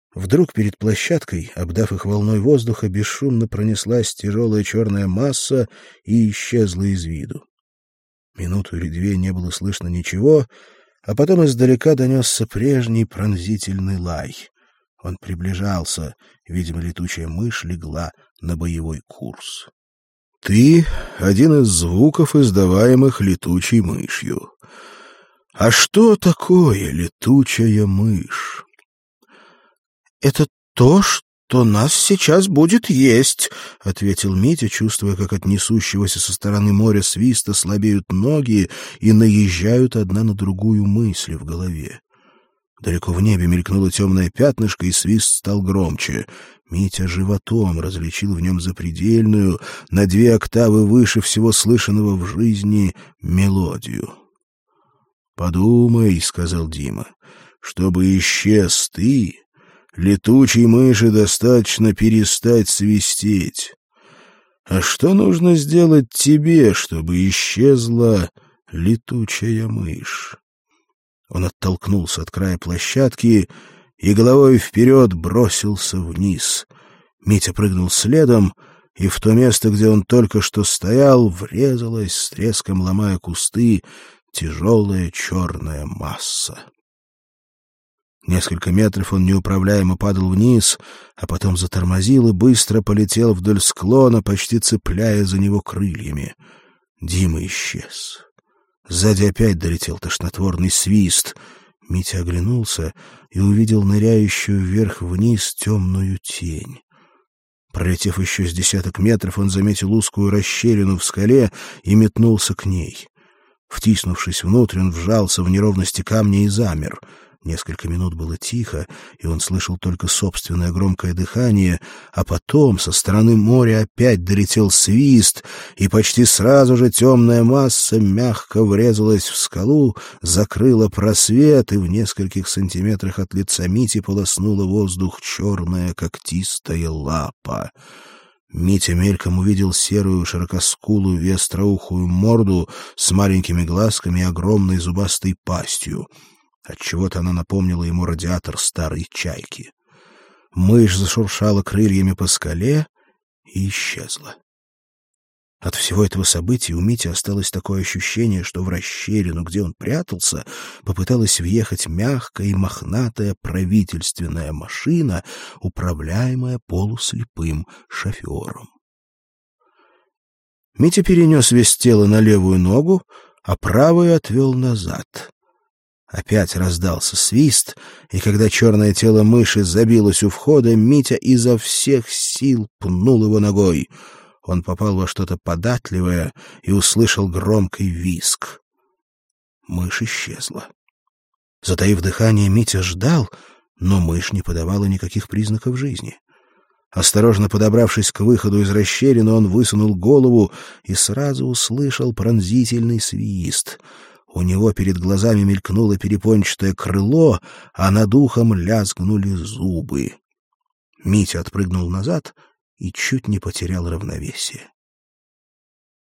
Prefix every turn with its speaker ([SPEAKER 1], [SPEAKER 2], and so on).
[SPEAKER 1] Вдруг перед площадкой, обдав их волной воздуха, бесшумно пронеслась тяжелая черная масса и исчезла из виду. Минуту или две не было слышно ничего, а потом издалека донесся прежний пронзительный лай. Он приближался, видимо, летучая мышь легла на боевой курс. Ты — один из звуков, издаваемых летучей мышью. А что такое летучая мышь? — Это то, что нас сейчас будет есть, — ответил Митя, чувствуя, как от несущегося со стороны моря свиста слабеют ноги и наезжают одна на другую мысли в голове. Далеко в небе мелькнуло темное пятнышко, и свист стал громче. Митя животом различил в нем запредельную, на 2 октавы выше всего слышанного в жизни, мелодию. «Подумай», — сказал Дима, — «чтобы исчез ты, летучей мыши достаточно перестать свистеть. А что нужно сделать тебе, чтобы исчезла летучая мышь?» Он оттолкнулся от края площадки и головой вперед бросился вниз. Митя прыгнул следом, и в то место, где он только что стоял, врезалась, с треском ломая кусты, тяжелая черная масса. Несколько метров он неуправляемо падал вниз, а потом затормозил и быстро полетел вдоль склона, почти цепляя за него крыльями. Дима исчез. Сзади опять долетел тошнотворный свист. Митя оглянулся и увидел ныряющую вверх-вниз темную тень. Пролетев еще с 10 метров, он заметил узкую расщелину в скале и метнулся к ней. Втиснувшись внутрь, он вжался в неровности камня и замер. Несколько минут было тихо, и он слышал только собственное громкое дыхание, а потом со стороны моря опять долетел свист, и почти сразу же темная масса мягко врезалась в скалу, закрыла просвет, и в нескольких сантиметрах от лица Мити полоснула воздух черная когтистая лапа. Митя мельком увидел серую широкоскулую и остроухую морду с маленькими глазками и огромной зубастой пастью. Отчего-то она напомнила ему радиатор старой чайки. Мышь зашуршала крыльями по скале и исчезла. От всего этого события у Мити осталось такое ощущение, что в расщелину, где он прятался, попыталась въехать мягкая и мохнатая правительственная машина, управляемая полуслепым шофером. Митя перенес вес тела на левую ногу, а правую отвел назад. Опять раздался свист, и когда черное тело мыши забилось у входа, Митя изо всех сил пнул его ногой. Он попал во что-то податливое и услышал громкий визг. Мышь исчезла. Затаив дыхание, Митя ждал, но мышь не подавала никаких признаков жизни. Осторожно подобравшись к выходу из расщелины, он высунул голову и сразу услышал пронзительный свист. У него перед глазами мелькнуло перепончатое крыло, а над ухом лязгнули зубы. Митя отпрыгнул назад и чуть не потерял равновесие.